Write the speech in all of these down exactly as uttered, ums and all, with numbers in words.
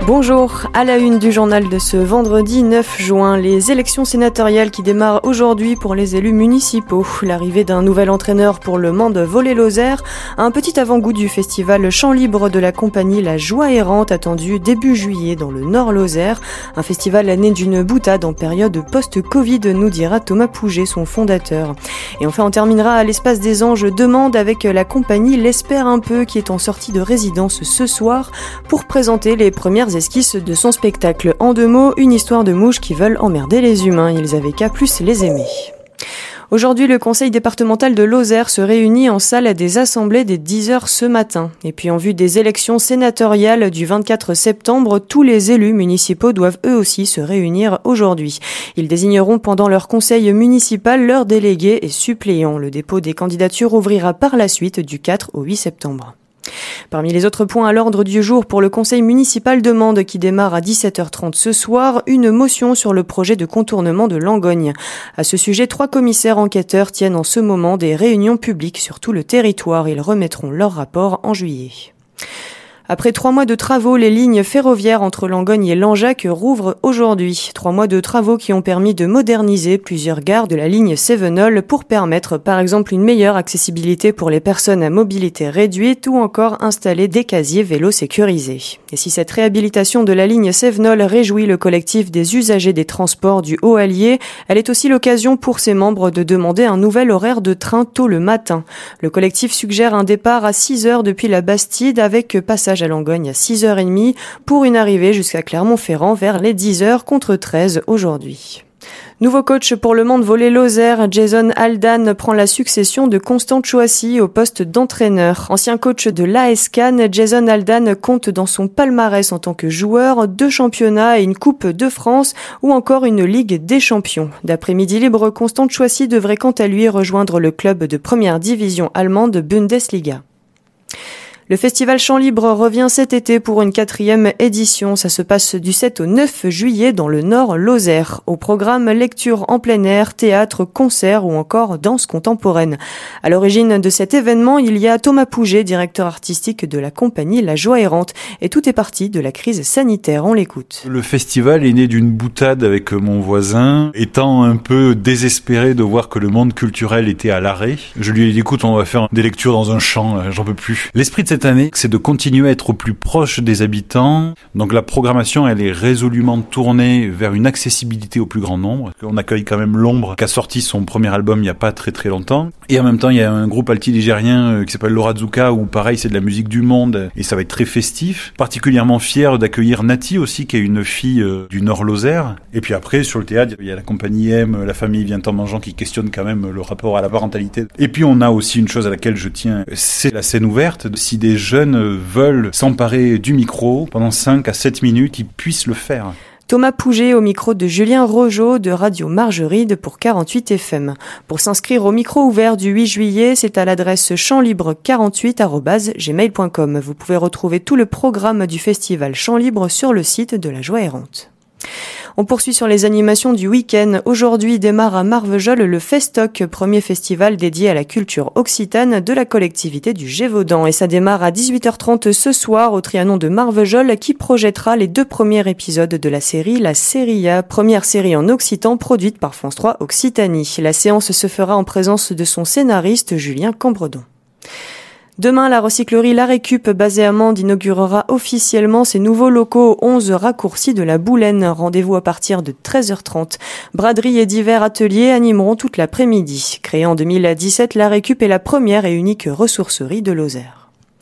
Bonjour, à la une du journal de ce vendredi neuf juin, les élections sénatoriales qui démarrent aujourd'hui pour les élus municipaux. L'arrivée d'un nouvel entraîneur pour le Mans de Volay-Lozère, un petit avant-goût du festival Chant Libre de la compagnie La Joie Errante attendu début juillet dans le Nord-Lozère. Un festival né d'une boutade en période post-Covid, nous dira Thomas Pouget, son fondateur. Et enfin, on terminera à l'Espace des Anges de Mende avec la compagnie L'Espère un peu qui est en sortie de résidence ce soir pour présenter les premières esquisses de son spectacle. En deux mots, une histoire de mouches qui veulent emmerder les humains. Ils avaient qu'à plus les aimer. Aujourd'hui, le conseil départemental de Lozère se réunit en salle des assemblées dès dix heures ce matin. Et puis en vue des élections sénatoriales du vingt-quatre septembre, tous les élus municipaux doivent eux aussi se réunir aujourd'hui. Ils désigneront pendant leur conseil municipal leurs délégués et suppléants. Le dépôt des candidatures ouvrira par la suite du quatre au huit septembre. Parmi les autres points à l'ordre du jour pour le conseil municipal de Mende qui démarre à dix-sept heures trente ce soir, une motion sur le projet de contournement de Langogne. À ce sujet, trois commissaires enquêteurs tiennent en ce moment des réunions publiques sur tout le territoire. Ils remettront leur rapport en juillet. Après trois mois de travaux, les lignes ferroviaires entre Langogne et Langeac rouvrent aujourd'hui. Trois mois de travaux qui ont permis de moderniser plusieurs gares de la ligne Sévenol pour permettre par exemple une meilleure accessibilité pour les personnes à mobilité réduite ou encore installer des casiers vélos sécurisés. Et si cette réhabilitation de la ligne Sévenol réjouit le collectif des usagers des transports du Haut-Allier, elle est aussi l'occasion pour ses membres de demander un nouvel horaire de train tôt le matin. Le collectif suggère un départ à six heures depuis la Bastide avec passage à Langogne à six heures trente pour une arrivée jusqu'à Clermont-Ferrand vers les dix heures contre treize aujourd'hui. Nouveau coach pour le Mans de Volay-Lozère, Jason Aldan prend la succession de Constant Chouassi au poste d'entraîneur. Ancien coach de l'A S Cannes, Jason Aldan compte dans son palmarès en tant que joueur deux championnats et une Coupe de France ou encore une Ligue des Champions. D'après Midi Libre, Constant Chouassi devrait quant à lui rejoindre le club de première division allemande Bundesliga. Le festival Chant Libre revient cet été pour une quatrième édition. Ça se passe du sept au neuf juillet dans le Nord-Lozère. Au programme, lecture en plein air, théâtre, concerts ou encore danse contemporaine. À l'origine de cet événement, il y a Thomas Pouget, directeur artistique de la compagnie La Joie Errante. Et tout est parti de la crise sanitaire. On l'écoute. Le festival est né d'une boutade avec mon voisin, étant un peu désespéré de voir que le monde culturel était à l'arrêt. Je lui ai dit, écoute, on va faire des lectures dans un champ, j'en peux plus. L'esprit de cette année, c'est de continuer à être au plus proche des habitants. Donc la programmation, elle est résolument tournée vers une accessibilité au plus grand nombre. On accueille quand même L'Ombre, qui a sorti son premier album il n'y a pas très très longtemps. Et en même temps, il y a un groupe alti-ligérien qui s'appelle Lorazuka, où pareil, c'est de la musique du monde, et ça va être très festif. Particulièrement fier d'accueillir Nati aussi, qui est une fille du Nord-Lozère. Et puis après, sur le théâtre, il y a la compagnie M, la famille Vient en mangeant, qui questionne quand même le rapport à la parentalité. Et puis on a aussi une chose à laquelle je tiens, c'est la scène ouverte. Si des jeunes veulent s'emparer du micro pendant cinq à sept minutes, ils puissent le faire. Thomas Pouget au micro de Julien Rogeau de Radio Margeride pour quarante-huit F M. Pour s'inscrire au micro ouvert du huit juillet, c'est à l'adresse chanlibre quarante-huit arobase gmail point com. Vous pouvez retrouver tout le programme du festival Chant Libre sur le site de La Joie Errante. On poursuit sur les animations du week-end. Aujourd'hui démarre à Marvejols le Festoc, premier festival dédié à la culture occitane de la collectivité du Gévaudan. Et ça démarre à dix-huit heures trente ce soir au Trianon de Marvejols qui projettera les deux premiers épisodes de la série La Seria, première série en occitan produite par France trois Occitanie. La séance se fera en présence de son scénariste Julien Cambredon. Demain, la recyclerie La Récup, basée à Mende, inaugurera officiellement ses nouveaux locaux aux onze raccourcis de la Boulaine. Rendez-vous à partir de treize heures trente. Braderie et divers ateliers animeront toute l'après-midi. Créée en deux mille dix-sept, La Récup est la première et unique ressourcerie de Lozère.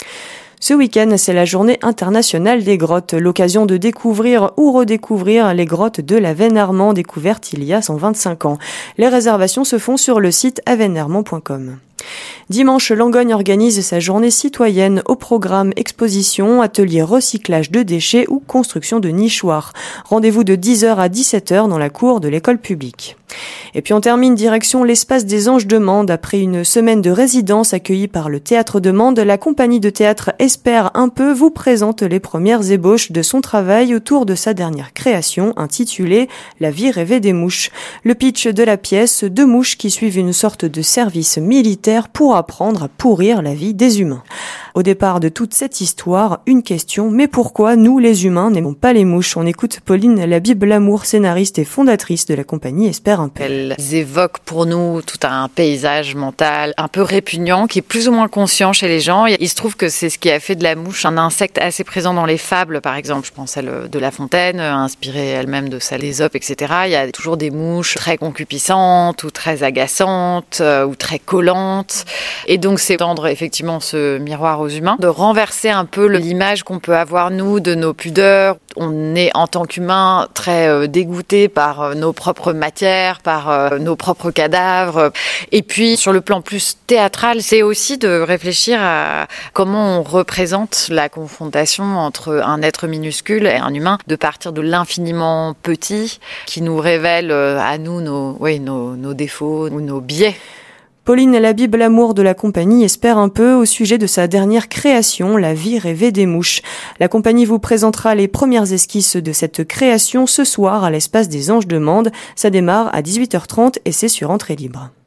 Ce week-end, c'est la journée internationale des grottes, l'occasion de découvrir ou redécouvrir les grottes de la Veine-Armand découvertes il y a cent vingt-cinq ans. Les réservations se font sur le site avennes armand point com. Dimanche, Langogne organise sa journée citoyenne au programme exposition, atelier recyclage de déchets ou construction de nichoirs. Rendez-vous de dix heures à dix-sept heures dans la cour de l'école publique. Et puis on termine direction l'Espace des Anges de Mende. Après une semaine de résidence accueillie par le Théâtre de Mende, la compagnie de théâtre Espère un peu vous présente les premières ébauches de son travail autour de sa dernière création intitulée La vie rêvée des mouches. Le pitch de la pièce, deux mouches qui suivent une sorte de service militaire pour apprendre à pourrir la vie des humains. Au départ de toute cette histoire, une question, mais pourquoi nous, les humains, n'aimons pas les mouches? On écoute Pauline Labib-Lamour, scénariste et fondatrice de la compagnie Espère un peu. Elles évoquent pour nous tout un paysage mental un peu répugnant, qui est plus ou moins conscient chez les gens. Il se trouve que c'est ce qui a fait de la mouche un insecte assez présent dans les fables, par exemple. Je pense celle de La Fontaine, inspirée elle-même de celle d'Ésope, et cetera. Il y a toujours des mouches très concupiscentes ou très agaçantes euh, ou très collantes. Et donc, c'est tendre effectivement ce miroir aux humains, de renverser un peu l'image qu'on peut avoir, nous, de nos pudeurs. On est, en tant qu'humains, très euh, dégoûtés par euh, nos propres matières, par euh, nos propres cadavres. Et puis, sur le plan plus théâtral, c'est aussi de réfléchir à comment on représente la confrontation entre un être minuscule et un humain, de partir de l'infiniment petit qui nous révèle euh, à nous nos, oui, nos, nos défauts ou nos biais. Pauline Labib-Lamour de la compagnie Espère un peu au sujet de sa dernière création, La vie rêvée des mouches. La compagnie vous présentera les premières esquisses de cette création ce soir à l'espace des Anges de Mende. Ça démarre à dix-huit heures trente et c'est sur entrée libre.